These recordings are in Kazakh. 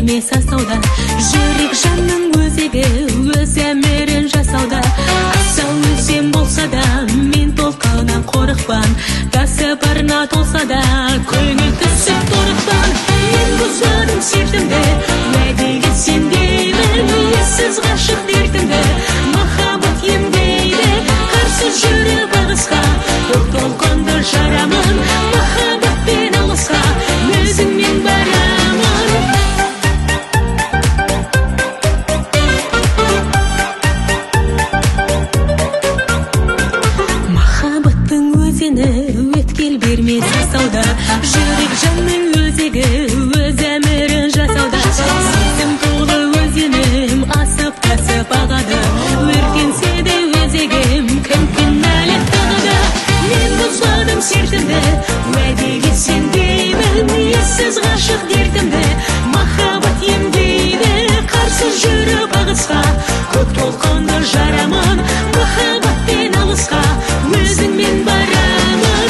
бермес асауда, жүрек жанның өзегі өз әмірін жасауда. Асау өзен болса да мен толқыннан қорықпан, тасыпарына толса да көңіл түсіп торықпан. Мен бұзбадым сертімді, уәдеге сенбеймін, ессіз ғашық дертімді махаббат емдейді. Қарсы жүріп ағысқа, көк толқынды жарамын, махаббатпен алысқа өзіңмен барамын. Махаббаттың өзені өткел бермес асауда, жүрек жанның өзегі өз әмірін жасауда. Сезім толы өзенім асып тасып ағады, өртенсе де өзегім кім кінәлі тағы да. Мен бұзбадым сертімді, уәдеге сенбеймін, ессіз ғашық дертімді махаббат емдейді. Қарсы жүріп ағысқа, көк толқынды жарамын, махаббатпен алысқа өзіңмен барамын.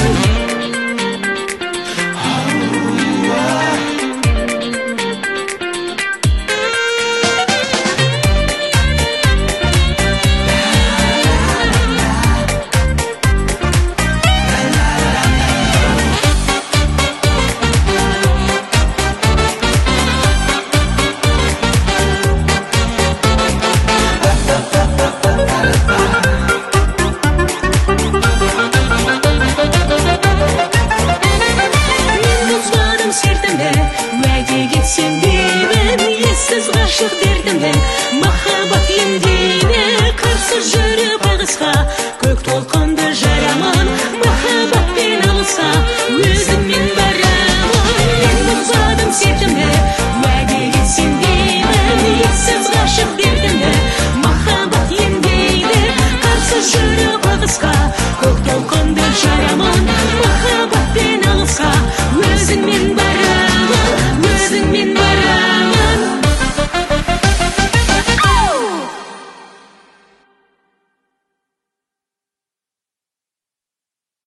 Уәдеге сенбеймін, ессіз ғашық дертімді